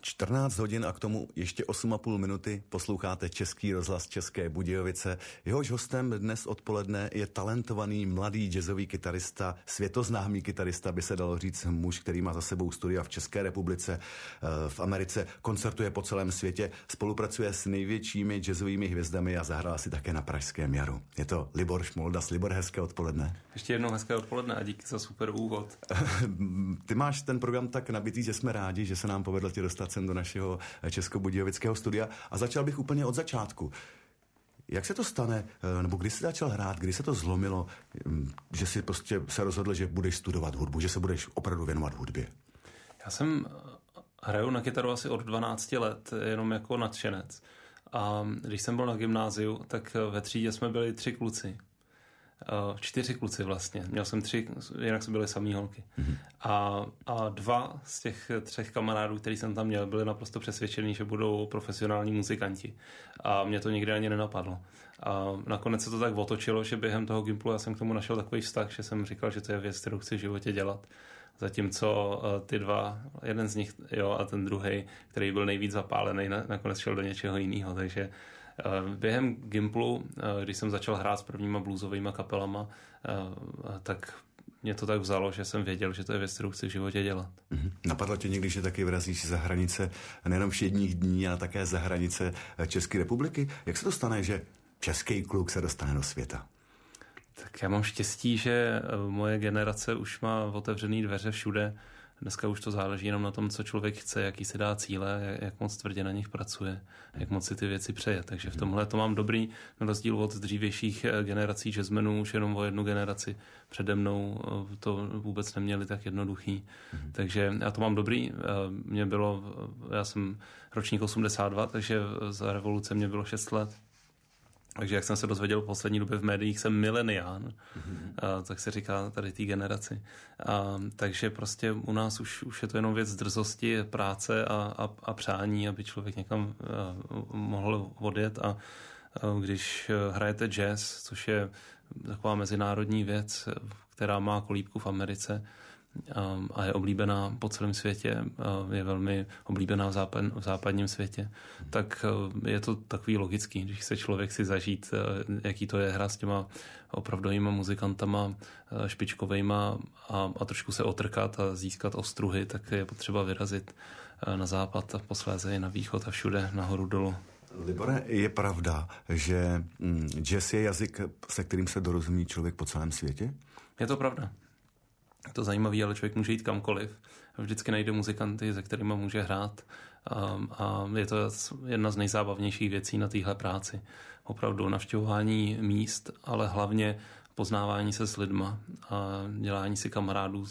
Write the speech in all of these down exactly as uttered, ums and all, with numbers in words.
čtrnáct hodin a k tomu ještě osm a půl minuty posloucháte Český rozhlas České Budějovice. Jehož hostem dnes odpoledne je talentovaný mladý jazzový kytarista, světoznámý kytarista, by se dalo říct, muž, který má za sebou studia v České republice, v Americe, koncertuje po celém světě, spolupracuje s největšími jazzovými hvězdami a zahrál si také na Pražském jaru. Je to Libor Šmoldas. Libor, hezké odpoledne. Ještě jednou hezké odpoledne a díky za super úvod. Ty máš ten program tak nabitý, že jsme rádi, že se nám povedlo tě dostat sem do našeho českobudějovického studia a začal bych úplně od začátku. Jak se to stane, nebo kdy jsi začal hrát, kdy se to zlomilo, že jsi prostě se rozhodl, že budeš studovat hudbu, že se budeš opravdu věnovat hudbě? Já jsem hraju na kytaru asi od dvanácti let, jenom jako nadšenec. A když jsem byl na gymnáziu, tak ve třídě jsme byli tři kluci. Čtyři kluci vlastně. Měl jsem tři, jinak jsme byli samý holky. Mm-hmm. A, a dva z těch třech kamarádů, který jsem tam měl, byli naprosto přesvědčení, že budou profesionální muzikanti. A mě to nikdy ani nenapadlo. A nakonec se to tak otočilo, že během toho gymplu já jsem k tomu našel takový vztah, že jsem říkal, že to je věc, kterou chci v životě dělat. Zatímco ty dva, jeden z nich, jo, a ten druhej, který byl nejvíc zapálený, nakonec šel do něčeho jiného. Takže během gymplu, když jsem začal hrát s prvníma bluesovými kapelama, tak mě to tak vzalo, že jsem věděl, že to je věc, kterou chci v životě dělat. Mm-hmm. Napadlo tě někdy, že taky vyrazíš za hranice nejenom všedních dní, ale také za hranice České republiky? Jak se to stane, že český kluk se dostane do světa? Tak já mám štěstí, že moje generace už má otevřený dveře všude. Dneska už to záleží jenom na tom, co člověk chce, jaký si dá cíle, jak moc tvrdě na nich pracuje, jak moc si ty věci přeje. Takže v tomhle to mám dobrý, na rozdíl od dřívějších generací jazzmenů, už jenom o jednu generaci přede mnou to vůbec neměli tak jednoduchý. Mm-hmm. Takže já to mám dobrý. Mě bylo, já jsem ročník osmdesát dva, takže za revoluce mě bylo šest let. Takže jak jsem se dozvěděl v poslední době v médiích, jsem milenián, mm-hmm. a, tak se říká tady té generaci. A, takže prostě u nás už, už je to jenom věc drzosti, práce a, a, a přání, aby člověk někam a, mohl odjet. A, a když hrajete jazz, což je taková mezinárodní věc, která má kolíbku v Americe, a je oblíbená po celém světě, je velmi oblíbená v, západ, v západním světě, tak je to takový logický, když se člověk si zažít, jaký to je hra s těma opravdovýma muzikantama, špičkovejma a, a trošku se otrkat a získat ostruhy, tak je potřeba vyrazit na západ a posléze i na východ a všude nahoru dolů. Libore, je pravda, že jazz je jazyk, se kterým se dorozumí člověk po celém světě? Je to pravda. Je to zajímavý, ale člověk může jít kamkoliv. Vždycky najde muzikanty, se kterými může hrát a, a je to jedna z nejzábavnějších věcí na téhle práci. Opravdu navštěvování míst, ale hlavně poznávání se s lidma a dělání si kamarádů.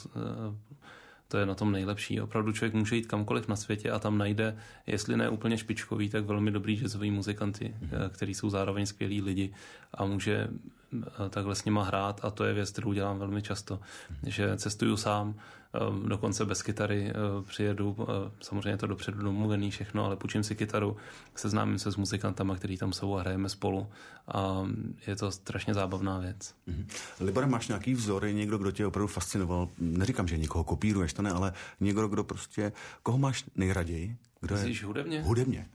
To je na tom nejlepší. Opravdu člověk může jít kamkoliv na světě a tam najde, jestli ne úplně špičkový, tak velmi dobrý jazzový muzikanty, mm. který jsou zároveň skvělí lidi a může takhle s nima hrát a to je věc, kterou dělám velmi často, mm. že cestuju sám, dokonce bez kytary přijedu, samozřejmě je to dopředu domluvený všechno, ale půjčím si kytaru, seznámím se s muzikantama, který tam jsou a hrajeme spolu a je to strašně zábavná věc. Mm. Libore, máš nějaký vzory, někdo, kdo tě opravdu fascinoval? Neříkám, že někoho kopíruješ, to ne, ale někdo, kdo prostě, koho máš nejraději? Kdo Myslíš je? hudebně? Hudebně.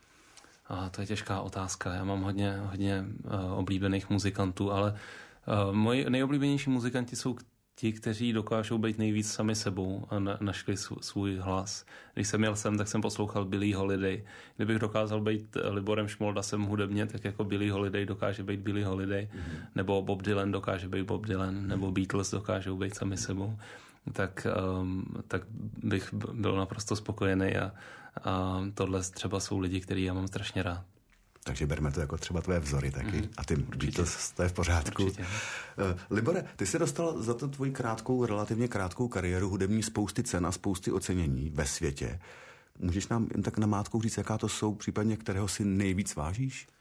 A to je těžká otázka. Já mám hodně, hodně uh, oblíbených muzikantů, ale uh, moji nejoblíbenější muzikanti jsou ti, kteří dokážou být nejvíc sami sebou a na, našli svůj hlas. Když jsem jel sem, tak jsem poslouchal Billie Holiday. Kdybych dokázal být Liborem Šmoldasem hudebně, tak jako Billie Holiday dokáže být Billie Holiday, mm-hmm. nebo Bob Dylan dokáže být Bob Dylan, mm-hmm. nebo Beatles dokážou být sami sebou. Tak, um, tak bych byl naprosto spokojený a, a tohle třeba jsou lidi, který já mám strašně rád. Takže berme to jako třeba tvé vzory taky. Mm, a ty Beatles, to je v pořádku. Určitě. Uh, Libore, ty jsi dostal za to tvoji krátkou, relativně krátkou kariéru hudební spousty cen a spousty ocenění ve světě. Můžeš nám jen tak namátkou říct, jaká to jsou, případně kterého si nejvíc vážíš?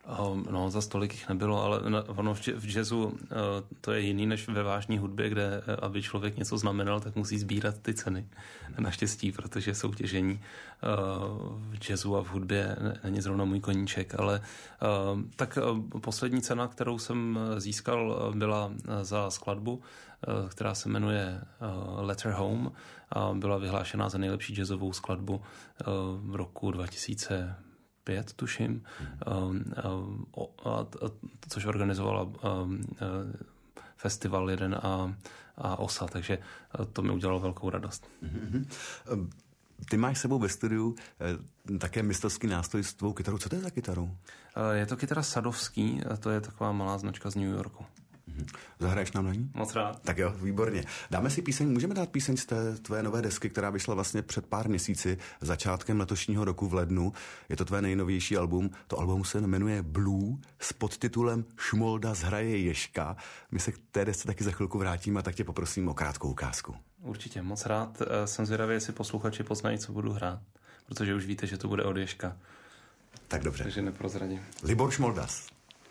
Um, no, za stolik jich nebylo, ale na, ono v, v jazzu uh, to je jiný než ve vážné hudbě, kde uh, aby člověk něco znamenal, tak musí sbírat ty ceny. Naštěstí, protože soutěžení uh, v jazzu a v hudbě není zrovna můj koníček, ale uh, tak uh, poslední cena, kterou jsem získal, byla za skladbu, uh, která se jmenuje uh, Letter Home a byla vyhlášená za nejlepší jazzovou skladbu uh, v roku dva tisíce pět, tuším, um, um, a, a, což organizovala um, uh, festival jeden a, a Osa, takže to mi udělalo velkou radost. Mm-hmm. Ty máš sebou ve studiu eh, také mistrovský nástroj s tvou kytarou. Co to je za kytaru? Uh, je to kytara Sadovský, a to je taková malá značka z New Yorku. Zahraješ nám na ní? Moc rád. Tak jo, výborně. Dáme si píseň, můžeme dát píseň z té tvé nové desky, která vyšla vlastně před pár měsíci, začátkem letošního roku v lednu. Je to tvé nejnovější album. To album se jmenuje Blue s podtitulem Šmolda zhraje Ježka. My se k té desce taky za chvilku vrátíme a tak tě poprosím o krátkou ukázku. Určitě, moc rád. Jsem zvědavý, jestli posluchači poznají, co budu hrát, protože už víte, že to bude od Ježka. Tak dobře. Takže neprozradím. Libor Šmoldas.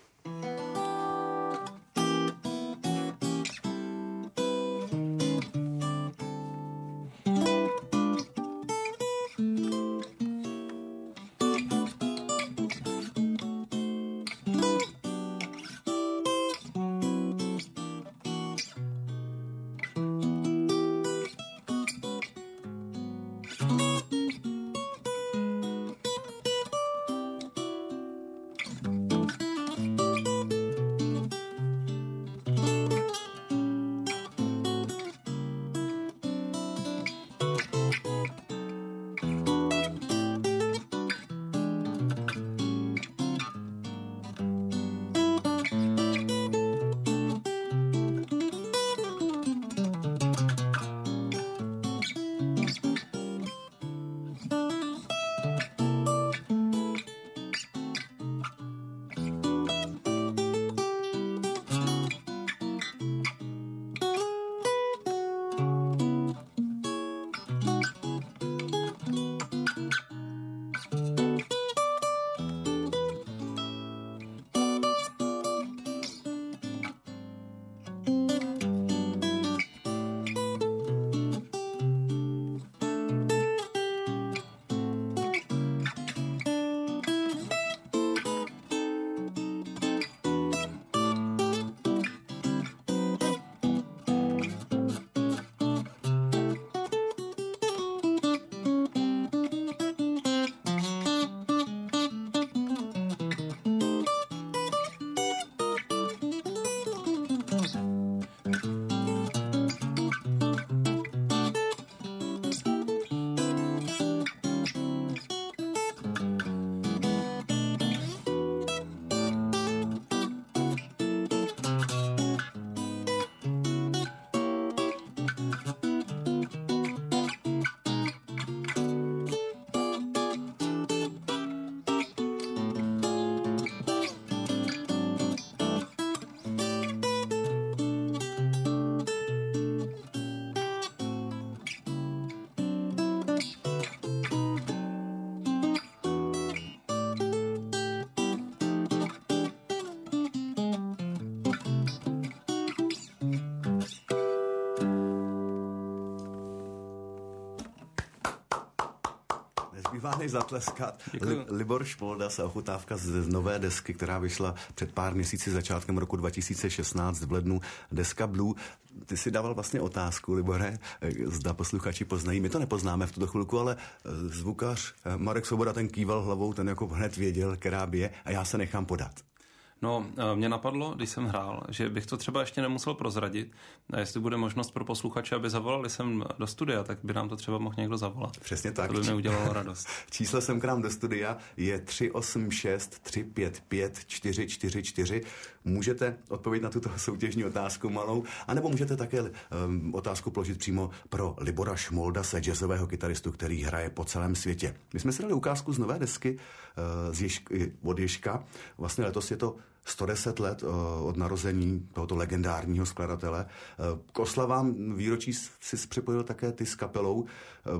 Nezbývá než zatleskat. Li, Libor Šmoldas a ochutávka z nové desky, která vyšla před pár měsíci začátkem roku dva tisíce šestnáct v lednu. Deska Blue. Ty si dával vlastně otázku, Libore, zda posluchači poznají. My to nepoznáme v tuto chvilku, ale zvukař Marek Svoboda, ten kýval hlavou, ten jako hned věděl, která by je, a já se nechám podat. No, mě napadlo, když jsem hrál, že bych to třeba ještě nemusel prozradit. A jestli bude možnost pro posluchače, aby zavolali sem do studia, tak by nám to třeba mohl někdo zavolat. Přesně tak. To by mi udělalo radost. Číslo sem k nám do studia je tři osm šest tři pět pět čtyři čtyři čtyři. Můžete odpovědět na tuto soutěžní otázku malou, anebo můžete také um, otázku položit přímo pro Libora Šmoldase, jazzového kytaristu, který hraje po celém světě. My jsme si dali ukázku z nové desky uh, z Ježk, od Ježka. Vlastně letos je to sto deset let uh, od narození tohoto legendárního skladatele. Uh, k oslavám výročí si připojil také ty s kapelou. Uh,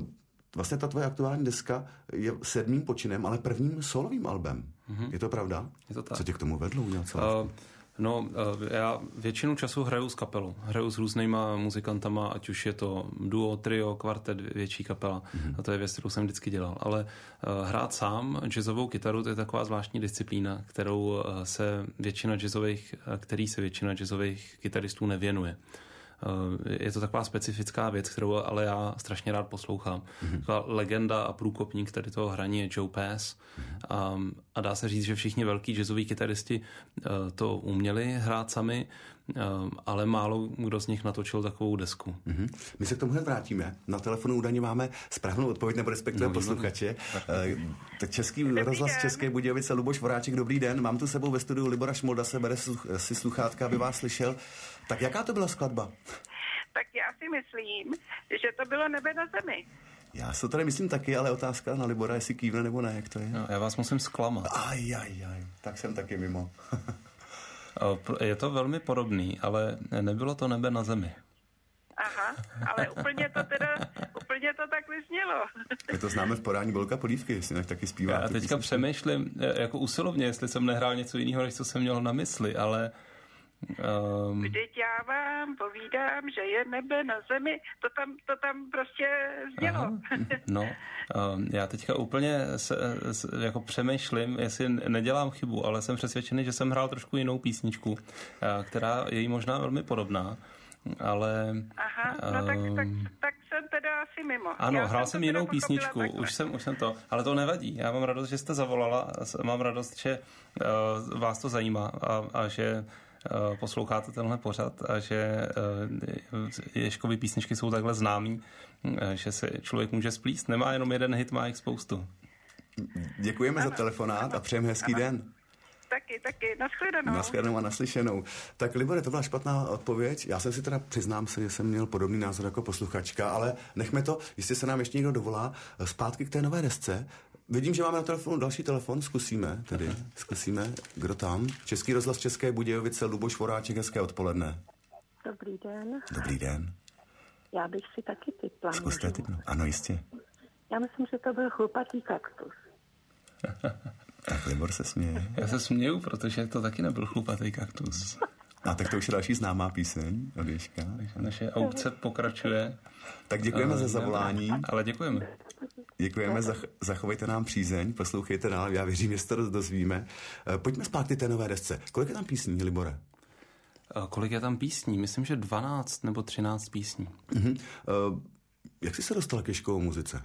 vlastně ta tvoje aktuální deska je sedmým počinem, ale prvním solovým albem. Mm-hmm. Je to pravda? Je to tak. Co tě k tomu vedlo udělat uh, No, já většinu času hraju s kapelou. Hraju s různýma muzikantama, ať už je to duo, trio, kvartet, větší kapela. Mm-hmm. A to je věc, kterou jsem vždycky dělal. Ale uh, hrát sám jazzovou kytaru, to je taková zvláštní disciplína, kterou uh, se většina jazzových, který se většina jazzových kytaristů nevěnuje. Je to taková specifická věc, kterou ale já strašně rád poslouchám. Mm-hmm. Taková legenda a průkopník tady toho hraní je Joe Pass. Mm-hmm. Um, a dá se říct, že všichni velký jazzoví kytaristi uh, to uměli hrát sami, um, ale málo kdo z nich natočil takovou desku. Mm-hmm. My se k tomu hned vrátíme. Na telefonu údajně máme správnou odpověď, nebo respektive no, posluchače. Uh, tak Český rozhlas České Budějovice, Luboš Voráček, dobrý den. Mám tu sebou ve studiu Libora Šmolda, se bere si sluchátka, aby vás slyšel. Tak jaká to byla skladba? Tak já si myslím, že to bylo Nebe na zemi. Já se tady myslím taky, ale otázka na Libora, jestli kývne nebo ne, jak to je. No, já vás musím zklamat. Aj, aj, aj, tak jsem taky mimo. Je to velmi podobný, ale nebylo to Nebe na zemi. Aha, ale úplně to teda, úplně to tak vyznělo. My to známe v podání Bolka Polívky, jestli taky zpívá. Já teďka přemýšlím jako usilovně, jestli jsem nehrál něco jiného, než co jsem měl na mysli, ale Um... Vždyť já vám povídám, že je nebe na zemi, to tam, to tam prostě znělo. Aha, no, um, já teďka úplně se, se, jako přemýšlím, jestli nedělám chybu, ale jsem přesvědčený, že jsem hrál trošku jinou písničku, která je jí možná velmi podobná, ale... Aha, no tak, tak, tak jsem teda asi mimo. Ano, já hrál jsem, jsem jinou písničku, už jsem, už jsem to, ale to nevadí. Já mám radost, že jste zavolala, mám radost, že uh, vás to zajímá a, a že posloucháte tenhle pořad a že Ježkovy písničky jsou takhle známý, že se člověk může splíst. Nemá jenom jeden hit, má jich spoustu. Děkujeme ano, za telefonát ano, a přejeme hezký ano. den. Taky, taky. Naschledanou. Naschledanou a naslyšenou. Tak Libore, to byla špatná odpověď. Já jsem si teda, přiznám se, že jsem měl podobný názor jako posluchačka, ale nechme to, jestli se nám ještě někdo dovolá, zpátky k té nové desce. Vidím, že máme na telefonu další telefon, zkusíme tedy, Aha. zkusíme, kdo tam? Český rozhlas České Budějovice, Luboš Voráček, hezké odpoledne. Dobrý den. Dobrý den. Já bych si taky typla. Zkuste typnout, ano jistě. Já myslím, že to byl chlupatý kaktus. Tak Libor se směje. Já se směju, protože to taky nebyl chlupatý kaktus. A tak to už je další známá píseň od Ježka. Naše aukce pokračuje. Tak děkujeme uh, za zavolání. Ale děkujeme. Děkujeme, zach- zachovejte nám přízeň, poslouchejte dál, já věřím, že se to dozvíme. Pojďme zpátky té nové desce. Kolik je tam písní, Libore? Kolik je tam písní? Myslím, že dvanáct nebo třináct písní. Uh-huh. Uh, jak jsi se dostal k Ježkové muzice?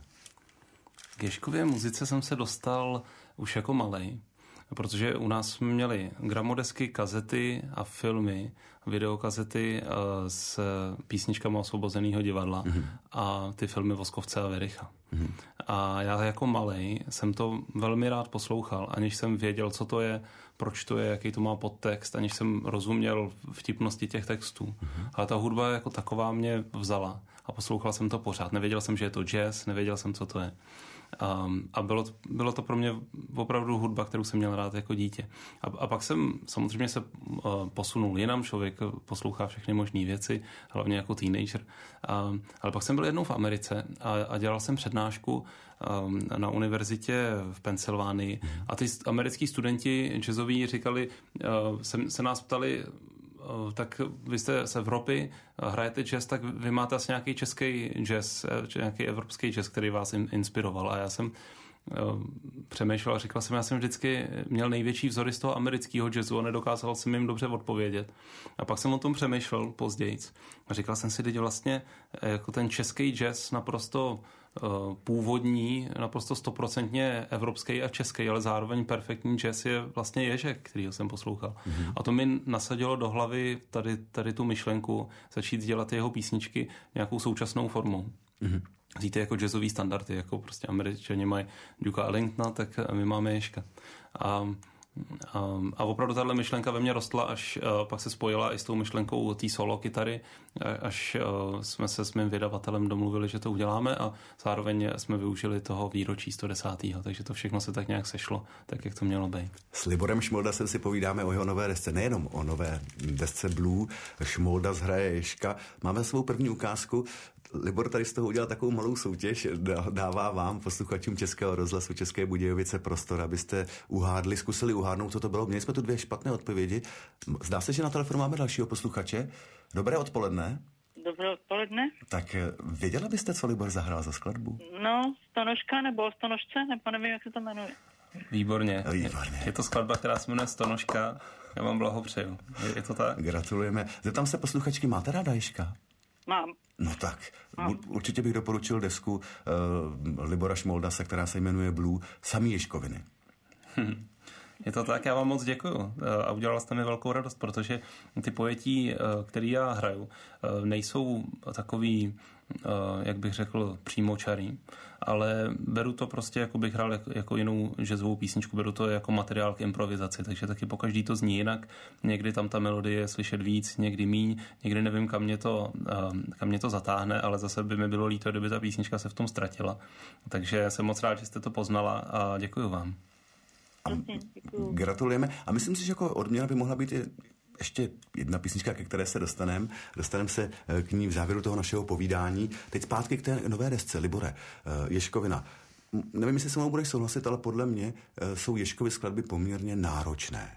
K Ježkově muzice jsem se dostal už jako malej, protože u nás jsme měli gramodesky, kazety a filmy, videokazety s písničkami Osvobozeného divadla mm-hmm. a ty filmy Voskovce a Vericha. Mm-hmm. A já jako malej jsem to velmi rád poslouchal, aniž jsem věděl, co to je, proč to je, jaký to má podtext, aniž jsem rozuměl vtipnosti těch textů. Mm-hmm. Ale ta hudba jako taková mě vzala a poslouchal jsem to pořád. Nevěděl jsem, že je to jazz, nevěděl jsem, co to je. Um, a bylo, bylo to pro mě opravdu hudba, kterou jsem měl rád jako dítě. A, a pak jsem samozřejmě se uh, posunul jinam, člověk poslouchá všechny možné věci, hlavně jako teenager. Um, ale pak jsem byl jednou v Americe a, a dělal jsem přednášku um, na univerzitě v Pensylvánii a ty americký studenti jazzoví říkali, uh, se, se nás ptali, tak vy jste z Evropy, hrajete jazz, tak vy máte asi nějaký český jazz, nějaký evropský jazz, který vás inspiroval. A já jsem přemýšlel a říkal jsem, já jsem vždycky měl největší vzory z toho amerického jazzu a nedokázal jsem jim dobře odpovědět. A pak jsem o tom přemýšlel později a říkal jsem si, že vlastně jako ten český jazz naprosto původní, naprosto stoprocentně evropský a český, ale zároveň perfektní jazz je vlastně Ježek, kterýho jsem poslouchal. Mm-hmm. A to mi nasadilo do hlavy tady, tady tu myšlenku začít dělat jeho písničky nějakou současnou formou. Mm-hmm. Víte, jako jazzový standardy, jako prostě Američani mají Duka Ellingtona, tak my máme Ježka. A Um, a opravdu tahle myšlenka ve mně rostla, až uh, pak se spojila i s tou myšlenkou té solo kytary, až uh, jsme se s mým vydavatelem domluvili, že to uděláme a zároveň jsme využili toho výročí sto desátého Takže to všechno se tak nějak sešlo, tak jak to mělo být. S Liborem Šmoldasem si povídáme o jeho nové desce, nejenom o nové desce Blue. Šmoldas hraje Ježka. Máme svou první ukázku. Libor tady z toho udělal takovou malou soutěž, dává vám, posluchačům Českého rozhlasu České Budějovice, prostor, abyste uhádli, zkusili uhádnout, co to bylo. Měli jsme tu dvě špatné odpovědi. Zdá se, že na telefonu máme dalšího posluchače. Dobré odpoledne. Dobré odpoledne. Tak věděla byste, co Libor zahrál za skladbu? No, Stonožka nebo Stonožce, nebo nevím, jak se to jmenuje. Výborně. Výborně. Je to skladba, která se jmenuje Stonožka. Já vám blahopřeju. Je, je to tak? Gratulujeme. Zeptám se posluchačky, máte ráda Ježka? Mám. No tak, Mám. určitě bych doporučil desku uh, Libora Šmoldase, která se jmenuje Blue, Samý Ježkoviny. Hm. Je to tak, já vám moc děkuju a udělala jste mi velkou radost, protože ty pojetí, který já hraju, nejsou takový, jak bych řekl, přímočarý, ale beru to prostě, jako bych hrál jako jinou jazzovou písničku, beru to jako materiál k improvizaci, takže taky pokaždý to zní jinak, někdy tam ta melodie je slyšet víc, někdy míň, někdy nevím, kam mě to, kam mě to zatáhne, ale zase by mi bylo líto, kdyby ta písnička se v tom ztratila. Takže jsem moc rád, že jste to poznala a děkuju vám. A gratulujeme. A myslím si, že jako odměna by mohla být ještě jedna písnička, ke které se dostaneme. Dostaneme se k ní v závěru toho našeho povídání. Teď zpátky k té nové desce, Libore, Ježkovina. Nevím, jestli se mnou budeš souhlasit, ale podle mě jsou Ježkovy skladby poměrně náročné.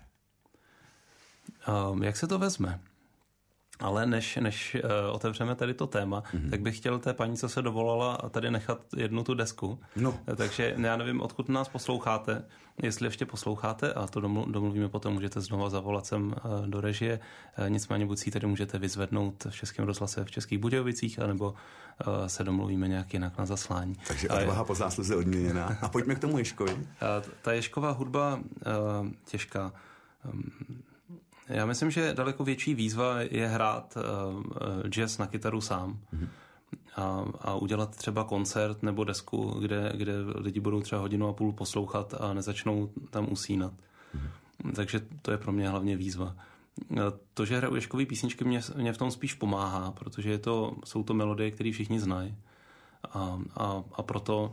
Um, jak se to vezme? Ale než, než uh, otevřeme tady to téma, mm-hmm. tak bych chtěl té paní, co se dovolala, tady nechat jednu tu desku. No. Takže já nevím, odkud nás posloucháte, jestli ještě posloucháte, a to domluvíme potom, můžete znova zavolat sem uh, do režie. Uh, nicméně buď si tady můžete vyzvednout v Českém rozhlase v Českých Budějovicích, anebo uh, se domluvíme nějak jinak na zaslání. Takže odvaha po zásluze odměněná. A pojďme k tomu Ježkovi. Uh, ta Ježková hudba uh, těžká. Um, Já myslím, že daleko větší výzva je hrát uh, jazz na kytaru sám mm-hmm. a, a udělat třeba koncert nebo desku, kde, kde lidi budou třeba hodinu a půl poslouchat a nezačnou tam usínat. Mm-hmm. Takže to je pro mě hlavně výzva. To, že hraju Ježkový písničky, mě, mě v tom spíš pomáhá, protože je to, jsou to melodie, které všichni znají. A, a, a proto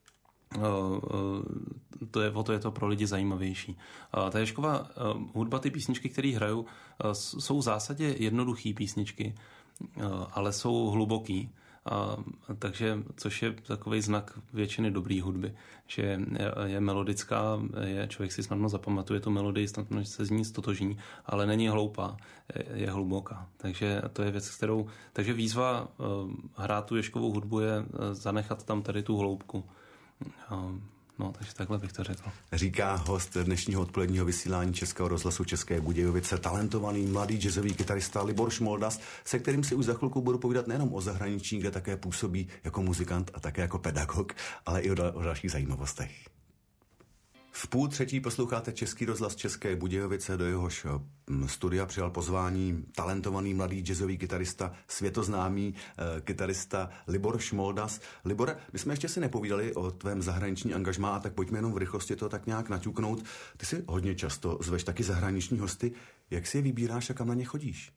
to je, o to je to pro lidi zajímavější. Ta Ježková hudba, ty písničky, které hraju, jsou v zásadě jednoduché písničky, ale jsou hluboký. A, takže, což je takový znak většiny dobré hudby, že je, je melodická, je, člověk si snadno zapamatuje tu melodii, snadno se z ní stotožní, ale není hloupá, je, je hluboká. Takže to je věc, kterou... Takže výzva hrát tu Ježkovou hudbu je zanechat tam tady tu hloubku. No, takže takhle bych to řekl. Říká host dnešního odpoledního vysílání Českého rozhlasu České Budějovice, talentovaný mladý jazzový kytarista Libor Šmoldas, se kterým si už za chvilku budu povídat nejenom o zahraničí, kde také působí jako muzikant a také jako pedagog, ale i o, dal- o dalších zajímavostech. V půl třetí posloucháte Český rozhlas České Budějovice, do jehož studia přijal pozvání talentovaný mladý jazzový kytarista, světoznámý e, kytarista Libor Šmoldas. Libor, my jsme ještě si nepovídali o tvém zahraniční angažmá, tak pojďme jenom v rychlosti to tak nějak naťuknout. Ty si hodně často zveš taky zahraniční hosty. Jak si je vybíráš a kam na ně chodíš?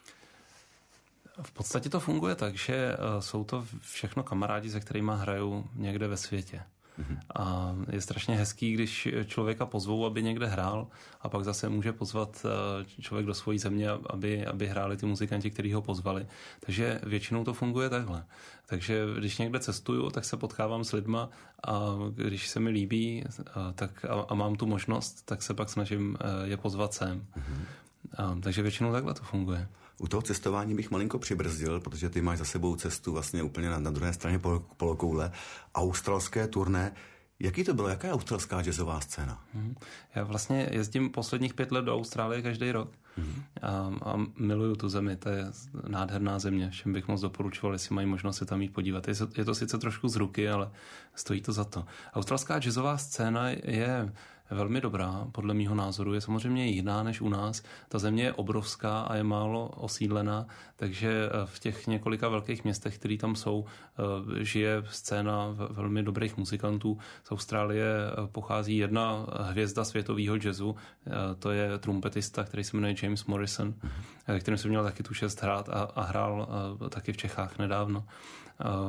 V podstatě to funguje tak, že jsou to všechno kamarádi, se kterými hraju někde ve světě. A je strašně hezký, když člověka pozvou, aby někde hrál, a pak zase může pozvat člověk do svojí země, aby, aby hráli ty muzikanti, kteří ho pozvali. Takže většinou to funguje takhle. Takže když někde cestuju, tak se potkávám s lidma, a když se mi líbí tak, a, a mám tu možnost, tak se pak snažím je pozvat sem. A, takže většinou takhle to funguje. U toho cestování bych malinko přibrzdil, protože ty máš za sebou cestu vlastně úplně na, na druhé straně polokoule. Australské turné. Jaký to bylo? Jaká je australská jazzová scéna? Hmm. Já vlastně jezdím posledních pět let do Austrálie každý rok. Hmm. A, a miluju tu zemi. To je nádherná země. Všem bych moc doporučoval, jestli mají možnost se tam jít podívat. Je, je to sice trošku z ruky, ale stojí to za to. Australská jazzová scéna je velmi dobrá, podle mýho názoru, je samozřejmě jiná než u nás. Ta země je obrovská a je málo osídlená, takže v těch několika velkých městech, které tam jsou, žije scéna velmi dobrých muzikantů. Z Austrálie pochází jedna hvězda světového jazzu, to je trumpetista, který se jmenuje James Morrison, kterým jsem měl taky tu čest hrát a, a hrál taky v Čechách nedávno.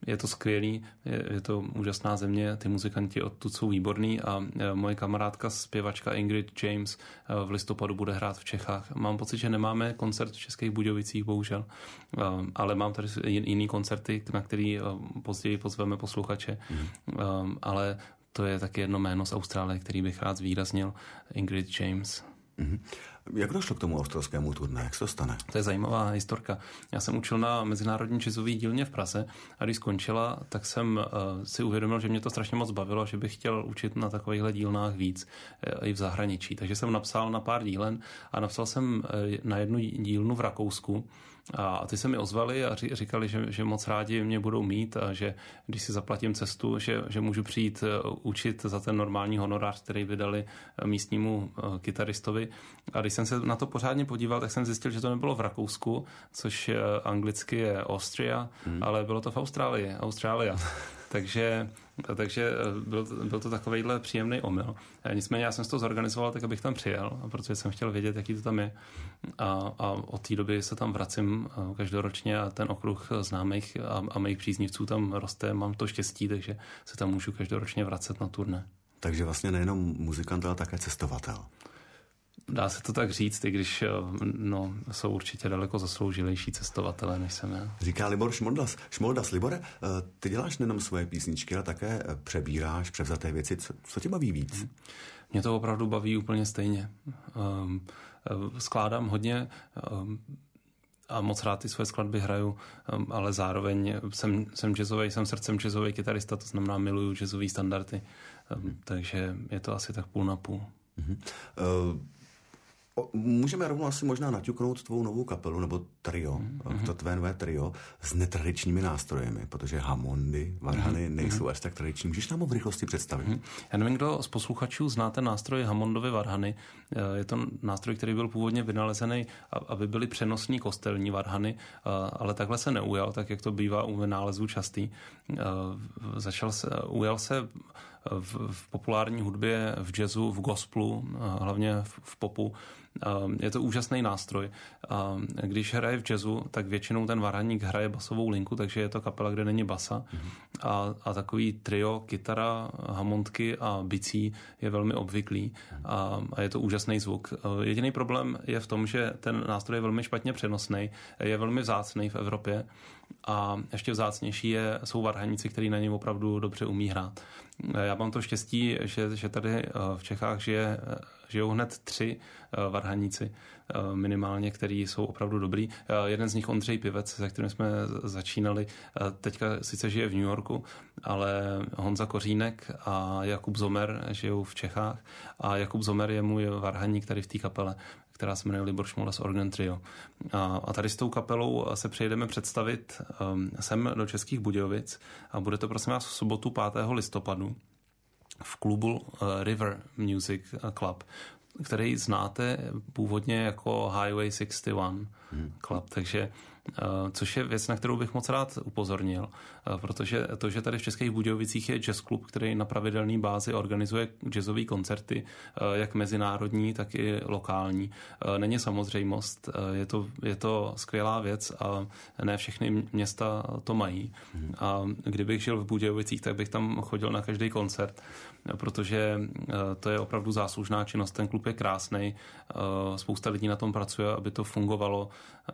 je to skvělý, je, je to úžasná země, ty muzikanti odtud jsou výborní a moje kamarádka zpěvačka Ingrid James v listopadu bude hrát v Čechách. Mám pocit, že nemáme koncert v Českých Budějovicích, bohužel, ale mám tady jiný koncerty, na který později pozveme posluchače, mm. ale to je taky jedno jméno z Austrálie, který bych rád zvýraznil, Ingrid James. Mm-hmm. Jak došlo k tomu australskému turné? Jak se to stane? To je zajímavá historka. Já jsem učil na Mezinárodní jazzové dílně v Praze a když skončila, tak jsem uh, si uvědomil, že mě to strašně moc bavilo, že bych chtěl učit na takovýchhle dílnách víc uh, i v zahraničí. Takže jsem napsal na pár dílen a napsal jsem uh, na jednu dílnu v Rakousku. A ty se mi ozvali a říkali, že, že moc rádi mě budou mít a že když si zaplatím cestu, že, že můžu přijít učit za ten normální honorář, který vydali místnímu kytaristovi. A když jsem se na to pořádně podíval, tak jsem zjistil, že to nebylo v Rakousku, což anglicky je Austria, hmm. ale bylo to v Austrálii, Austrália. Takže, takže byl, byl to takovejhle příjemný omyl. Nicméně já jsem si to zorganizoval tak, abych tam přijel, protože jsem chtěl vědět, jaký to tam je. A, a od té doby se tam vracím každoročně a ten okruh známých a, a mých příznivců tam roste. Mám to štěstí, takže se tam můžu každoročně vracet na turné. Takže vlastně nejenom muzikant, ale také cestovatel. Dá se to tak říct, i když no, jsou určitě daleko zasloužilejší cestovatelé, než jsem já. Říká Libor Šmoldas. Šmoldas, Libore, ty děláš nejenom svoje písničky, ale také přebíráš převzaté věci. Co, co tě baví víc? Mě to opravdu baví úplně stejně. Um, skládám hodně um, a moc rád ty svoje skladby hraju, um, ale zároveň jsem, jsem jazzový, jsem srdcem jazzový kytarista, to znamená miluju jazzový standardy, um, takže je to asi tak půl na půl. Uh-huh. Uh... Můžeme rovnou asi možná naťuknout tvou novou kapelu, nebo trio, mm-hmm. to tvé nové trio, s netradičními nástrojemi, protože hamondy, varhany mm-hmm. nejsou až tak tradiční. Můžeš nám ho v rychlosti představit? Mm-hmm. Já nevím, kdo z posluchačů zná ten nástroj Hammondovy varhany. Je to nástroj, který byl původně vynalezený, aby byly přenosní kostelní varhany, ale takhle se neujal, tak jak to bývá u vynálezů častý. Začal se, ujal se v, v populární hudbě, v jazzu, v gospelu, hlavně v, v popu. Je to úžasný nástroj. Když hraje v jazzu, tak většinou ten varhaník hraje basovou linku, takže je to kapela, kde není basa. Mm-hmm. A, a takový trio, kytara, hammondky a bicí je velmi obvyklý a, a je to úžasný zvuk. Jediný problém je v tom, že ten nástroj je velmi špatně přenosný, je velmi vzácný v Evropě a ještě vzácnější je, jsou varhaníci, kteří na něm opravdu dobře umí hrát. Já mám to štěstí, že, že tady v Čechách žije, žijou hned tři varhaníci minimálně, který jsou opravdu dobrý. Jeden z nich Ondřej Pivec, se kterým jsme začínali, teďka sice žije v New Yorku, ale Honza Kořínek a Jakub Zomer žijou v Čechách a Jakub Zomer je můj varhaník tady v té kapele, která se jmenuje Libor Šmoldas Organ Trio. A, a tady s tou kapelou se přejdeme představit um, sem do Českých Budějovic a bude to prosím vás v sobotu pátého listopadu v klubu uh, River Music Club, který znáte původně jako Highway šedesát jedna hmm. Club, takže což je věc, na kterou bych moc rád upozornil, protože to, že tady v Českých Budějovicích je jazz klub, který na pravidelné bázi organizuje jazzové koncerty, jak mezinárodní, tak i lokální, není samozřejmost. Je to, je to skvělá věc a ne všechny města to mají. A kdybych žil v Budějovicích, tak bych tam chodil na každý koncert, protože to je opravdu záslužná činnost. Ten klub je krásnej, spousta lidí na tom pracuje, aby to fungovalo.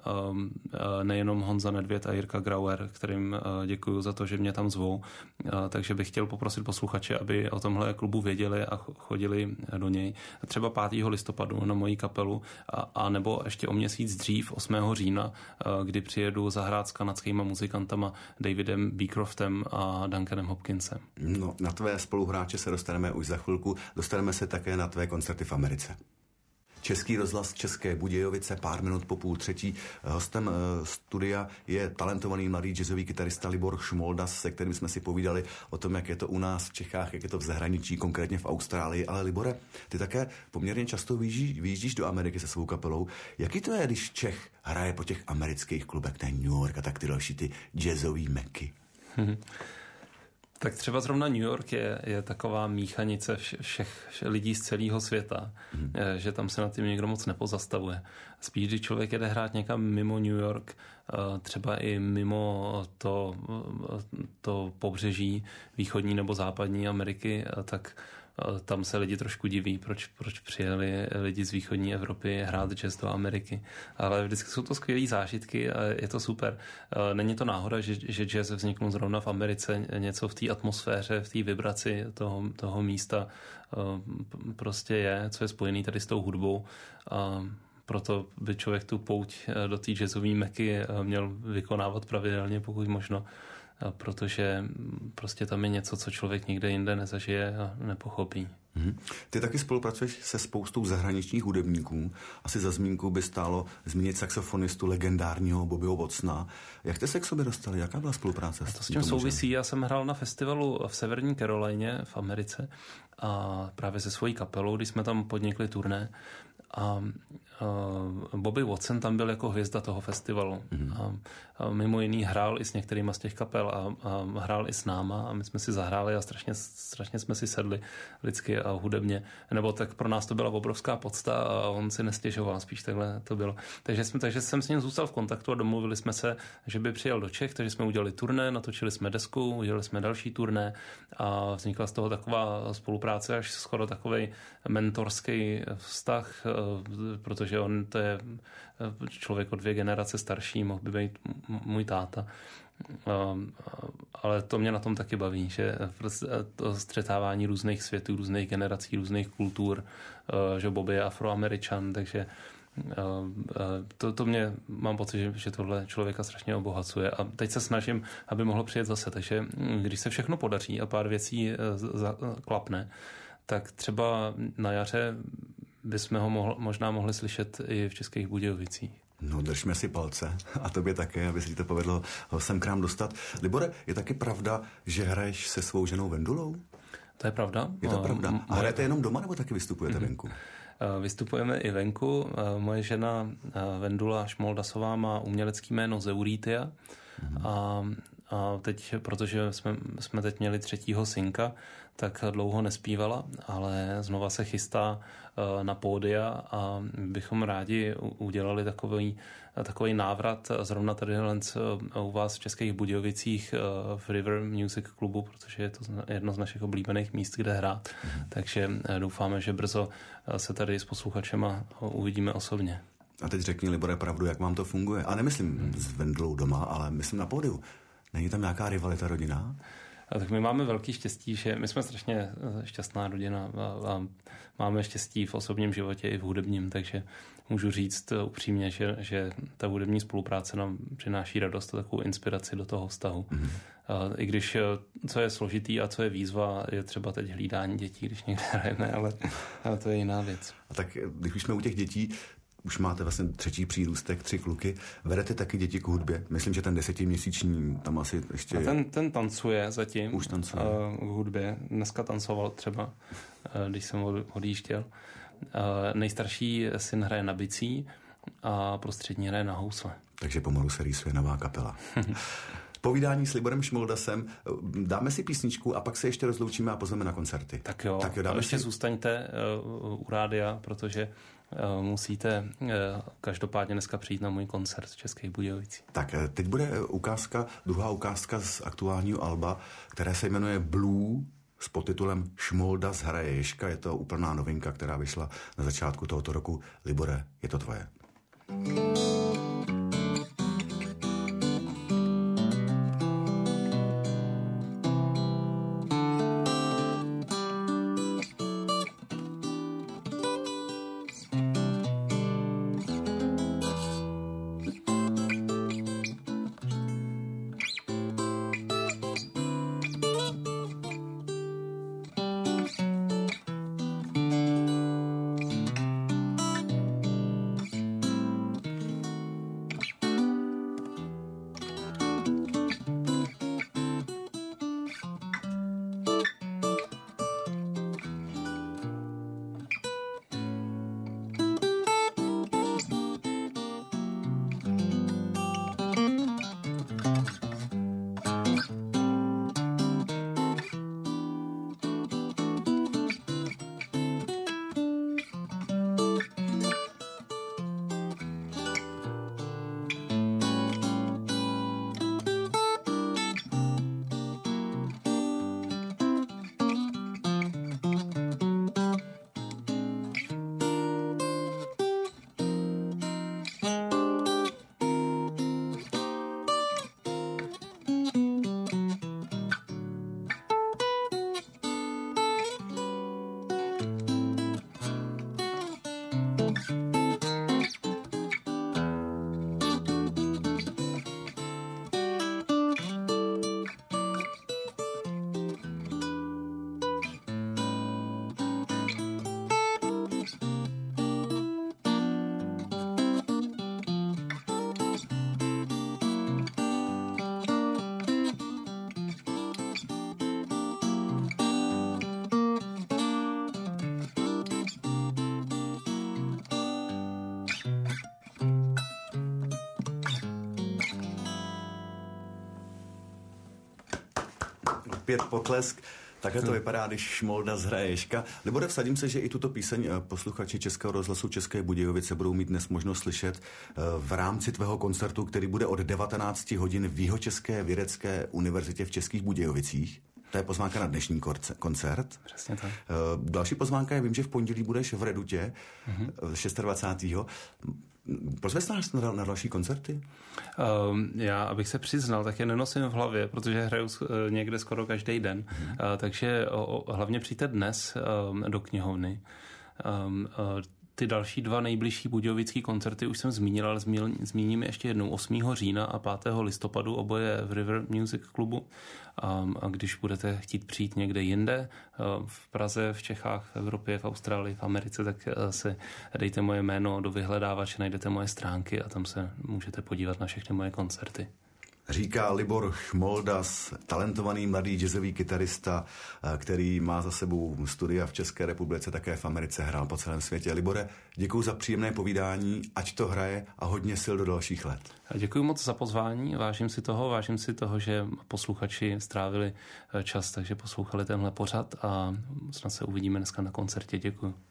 Nejenom Honza Nedvěd a Jirka Grauer, kterým děkuju za to, že mě tam zvou. Takže bych chtěl poprosit posluchače, aby o tomhle klubu věděli a chodili do něj. Třeba pátého listopadu na moji kapelu a, a nebo ještě o měsíc dřív, osmého října, kdy přijedu zahrát s kanadskýma muzikantama Davidem Beecroftem a Duncanem Hopkinsem. No, na tvé spoluhráče se dostaneme už za chvilku. Dostaneme se také na tvé koncerty v Americe. Český rozhlas České Budějovice, pár minut po půl třetí. Hostem uh, studia je talentovaný mladý jazzový kytarista Libor Šmoldas, se kterým jsme si povídali o tom, jak je to u nás v Čechách, jak je to v zahraničí, konkrétně v Austrálii. Ale Libore, ty také poměrně často vyjíždíš, vyjíždíš do Ameriky se svou kapelou. Jaký to je, když Čech hraje po těch amerických klubech, ten New York a tak ty další ty jazzový meky? Tak třeba zrovna New York je, je taková míchanice všech, všech lidí z celého světa, hmm. že tam se na tím někdo moc nepozastavuje. Spíš, když člověk jede hrát někam mimo New York, třeba i mimo to, to pobřeží východní nebo západní Ameriky, tak tam se lidi trošku diví, proč, proč přijeli lidi z východní Evropy hrát jazz do Ameriky. Ale vždycky jsou to skvělý zážitky a je to super. Není to náhoda, že, že jazz vzniknul zrovna v Americe, něco v té atmosféře, v té vibraci toho, toho místa prostě je, co je spojený tady s tou hudbou. A proto by člověk tu pouť do té jazzové Meky měl vykonávat pravidelně, pokud možno, protože prostě tam je něco, co člověk nikde jinde nezažije a nepochopí. Hmm. Ty taky spolupracuješ se spoustou zahraničních hudebníků. Asi za zmínku by stálo zmínit saxofonistu legendárního Bobbyho Watsona. Jak jste se k sobě dostali? Jaká byla spolupráce? A to s tím souvisí. Já jsem hrál na festivalu v Severní Karolíně v Americe a právě se svojí kapelou, když jsme tam podnikli turné. A uh, Bobby Watson tam byl jako hvězda toho festivalu. Mm. A, a mimo jiný hrál i s některýma z těch kapel a, a hrál i s náma a my jsme si zahráli a strašně, strašně jsme si sedli lidsky a hudebně. Nebo tak pro nás to byla obrovská podsta a on si nestěžoval, spíš takhle to bylo. Takže, jsme, takže jsem s ním zůstal v kontaktu a domluvili jsme se, že by přijel do Čech, takže jsme udělali turné, natočili jsme desku, udělali jsme další turné a vznikla z toho taková spolupráce, až skoro takovej mentorský vztah, protože on to je člověk o dvě generace starší, mohl by být můj táta. Ale to mě na tom taky baví, že to střetávání různých světů, různých generací, různých kultur, že Bobby je Afroameričan, takže to, to mě, mám pocit, že, že tohle člověka strašně obohacuje a teď se snažím, aby mohlo přijet zase, takže když se všechno podaří a pár věcí klapne, tak třeba na jaře bychom ho mohl, možná mohli slyšet i v Českých Budějovicích. No, držme si palce a tobě také, aby si to povedlo ho sem k nám dostat. Libore, je taky pravda, že hraješ se svou ženou Vendulou? To je pravda. Je to pravda. A hrajete jenom doma, nebo taky vystupujete mm-hmm. venku? Vystupujeme i venku. Moje žena Vendula Šmoldasová má umělecký jméno Zeuritia mm-hmm. a, a teď, protože jsme, jsme teď měli třetího synka, tak dlouho nespívala, ale znova se chystá na pódia a bychom rádi udělali takový, takový návrat zrovna tady u vás v Českých Budějovicích v River Music Clubu, protože je to jedno z našich oblíbených míst, kde hrát. Mm. Takže doufáme, že brzo se tady s posluchačema uvidíme osobně. A teď řekni, Libore, pravdu, jak vám to funguje. A nemyslím mm. s Vendlou doma, ale myslím na pódiu. Není tam nějaká rivalita rodinná? A tak my máme velký štěstí, že my jsme strašně šťastná rodina a, a máme štěstí v osobním životě i v hudebním, takže můžu říct upřímně, že, že ta hudební spolupráce nám přináší radost a takovou inspiraci do toho vztahu. Mm. A i když co je složitý a co je výzva, je třeba teď hlídání dětí, když někde hrajeme, ale, ale to je jiná věc. A tak když už jsme u těch dětí, už máte vlastně třetí přírůstek, tři kluky. Vedete taky děti k hudbě? Myslím, že ten desetiměsíční tam asi ještě... A ten, ten tancuje zatím. Už tancuje. Uh, k hudbě. Dneska tancoval třeba, uh, když jsem odjížděl. Uh, nejstarší syn hraje na bicí a prostřední hraje na housle. Takže pomalu se rýsuje nová kapela. Povídání s Liborem Šmoldasem. Dáme si písničku a pak se ještě rozloučíme a pozveme na koncerty. Tak jo, tak jo dáme ještě si... zůstaňte uh, u rádia, protože uh, musíte uh, každopádně dneska přijít na můj koncert v Českých Budějovicích. Tak teď bude ukázka, druhá ukázka z aktuálního alba, které se jmenuje Blue s podtitulem Šmoldas hraje Ježka. Je to úplná novinka, která vyšla na začátku tohoto roku. Libore, je to tvoje. opět potlesk. Takhle to vypadá, když Šmolda zhraje Ježka. Libore, vsadím se, že i tuto píseň posluchači Českého rozhlasu České Budějovice budou mít dnes možnost slyšet v rámci tvého koncertu, který bude od devatenáct hodin v Jihočeské vědecké univerzitě v Českých Budějovicích. To je pozvánka na dnešní koncert. Přesně tak. Další pozvánka je, vím, že v pondělí budeš v Redutě, mm-hmm. dvacátého šestého Pozves nás na, na další koncerty? Um, já, abych se přiznal, tak je nenosím v hlavě, protože hraju někde skoro každý den. Mm-hmm. Uh, takže o, o, hlavně přijďte dnes um, do knihovny. Um, uh, Ty další dva nejbližší budějovický koncerty už jsem zmínil, ale zmínil, zmíním ještě jednou osmého října a pátého listopadu, oboje v River Music klubu. A, a když budete chtít přijít někde jinde, v Praze, v Čechách, v Evropě, v Austrálii, v Americe, tak se dejte moje jméno do vyhledávače, najdete moje stránky a tam se můžete podívat na všechny moje koncerty. Říká Libor Šmoldas, talentovaný mladý jazzový kytarista, který má za sebou studia v České republice, také v Americe, hrál po celém světě. Libore, děkuji za příjemné povídání, ať to hraje a hodně sil do dalších let. Děkuji moc za pozvání, vážím si toho, vážím si toho, že posluchači strávili čas, takže poslouchali tenhle pořad a snad se uvidíme dneska na koncertě. Děkuji.